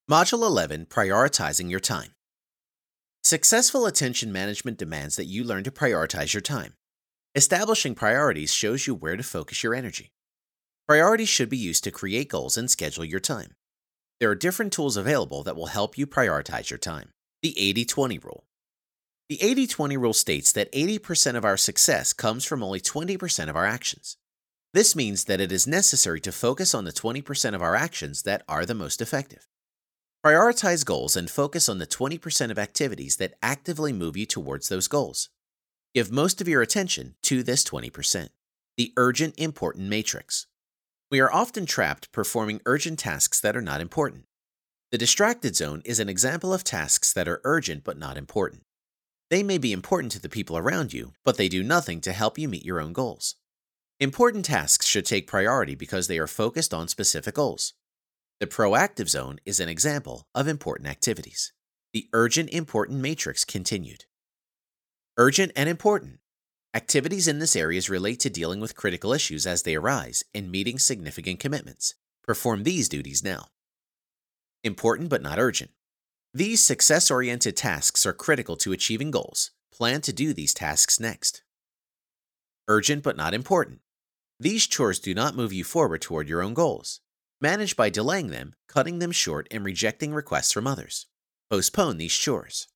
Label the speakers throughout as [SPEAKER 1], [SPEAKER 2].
[SPEAKER 1] Module 11, Prioritizing Your Time. Successful attention management demands that you learn to prioritize your time. Establishing priorities shows you where to focus your energy. Priorities should be used to create goals and schedule your time. There are different tools available that will help you prioritize your time. The 80-20 rule. The 80-20 rule states that 80% of our success comes from only 20% of our actions. This means that it is necessary to focus on the 20% of our actions that are the most effective. Prioritize goals and focus on the 20% of activities that actively move you towards those goals. Give most of your attention to this 20%. The urgent important matrix. We are often trapped performing urgent tasks that are not important. The distracted zone is an example of tasks that are urgent but not important. They may be important to the people around you, but they do nothing to help you meet your own goals. Important tasks should take priority because they are focused on specific goals. The proactive zone is an example of important activities. The urgent important matrix continued. Urgent and important. Activities in this area relate to dealing with critical issues as they arise and meeting significant commitments. Perform these duties now. Important but not urgent. These success-oriented tasks are critical to achieving goals. Plan to do these tasks next. Urgent but not important. These chores do not move you forward toward your own goals. Manage by delaying them, cutting them short, and rejecting requests from others. Postpone these chores.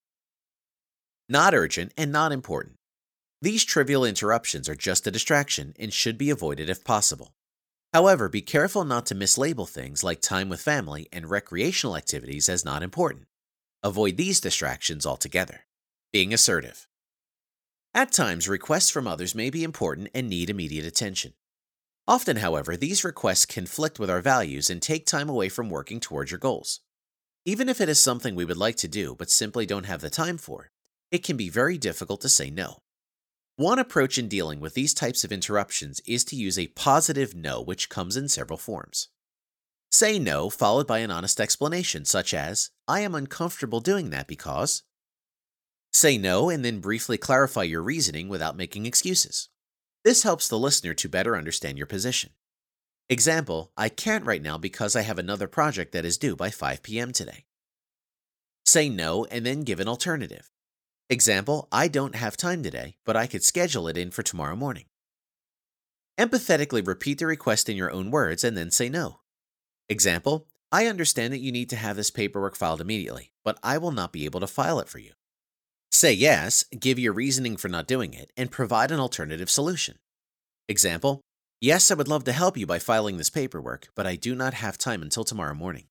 [SPEAKER 1] Not urgent and not important. These trivial interruptions are just a distraction and should be avoided if possible. However, be careful not to mislabel things like time with family and recreational activities as not important. Avoid these distractions altogether. Being assertive. At times, requests from others may be important and need immediate attention. Often, however, these requests conflict with our values and take time away from working towards your goals. Even if it is something we would like to do but simply don't have the time for, it can be very difficult to say no. One approach in dealing with these types of interruptions is to use a positive no, which comes in several forms. Say no, followed by an honest explanation, such as, I am uncomfortable doing that because. Say no and then briefly clarify your reasoning without making excuses. This helps the listener to better understand your position. Example, I can't right now because I have another project that is due by 5 p.m. today. Say no and then give an alternative. Example, I don't have time today, but I could schedule it in for tomorrow morning. Empathetically repeat the request in your own words and then say no. Example, I understand that you need to have this paperwork filed immediately, but I will not be able to file it for you. Say yes, give your reasoning for not doing it, and provide an alternative solution. Example, yes, I would love to help you by filing this paperwork, but I do not have time until tomorrow morning.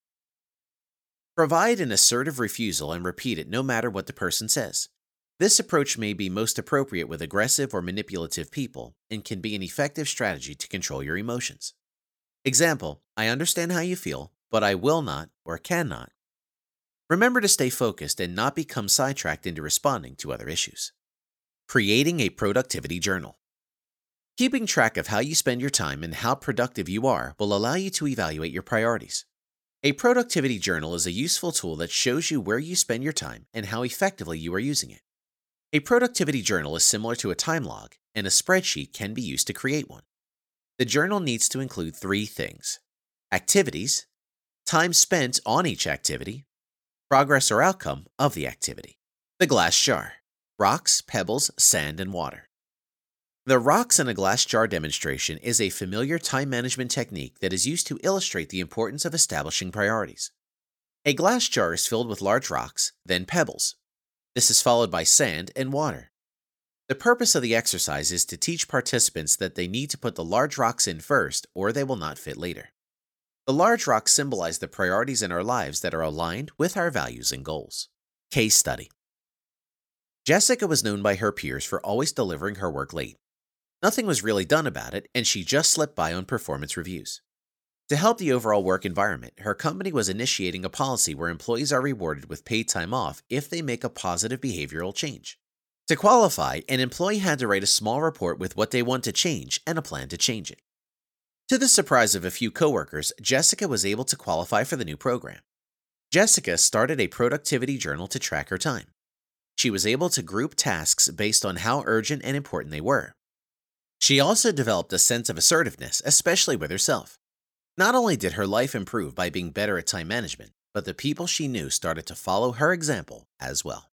[SPEAKER 1] Provide an assertive refusal and repeat it no matter what the person says. This approach may be most appropriate with aggressive or manipulative people and can be an effective strategy to control your emotions. Example, I understand how you feel, but I will not or cannot. Remember to stay focused and not become sidetracked into responding to other issues. Creating a productivity journal. Keeping track of how you spend your time and how productive you are will allow you to evaluate your priorities. A productivity journal is a useful tool that shows you where you spend your time and how effectively you are using it. A productivity journal is similar to a time log, and a spreadsheet can be used to create one. The journal needs to include 3 things: activities, time spent on each activity, progress or outcome of the activity. The glass jar. Rocks, pebbles, sand, and water. The rocks in a glass jar demonstration is a familiar time management technique that is used to illustrate the importance of establishing priorities. A glass jar is filled with large rocks, then pebbles. This is followed by sand and water. The purpose of the exercise is to teach participants that they need to put the large rocks in first or they will not fit later. The large rocks symbolize the priorities in our lives that are aligned with our values and goals. Case study. Jessica was known by her peers for always delivering her work late. Nothing was really done about it, and she just slipped by on performance reviews. To help the overall work environment, her company was initiating a policy where employees are rewarded with paid time off if they make a positive behavioral change. To qualify, an employee had to write a small report with what they want to change and a plan to change it. To the surprise of a few coworkers, Jessica was able to qualify for the new program. Jessica started a productivity journal to track her time. She was able to group tasks based on how urgent and important they were. She also developed a sense of assertiveness, especially with herself. Not only did her life improve by being better at time management, but the people she knew started to follow her example as well.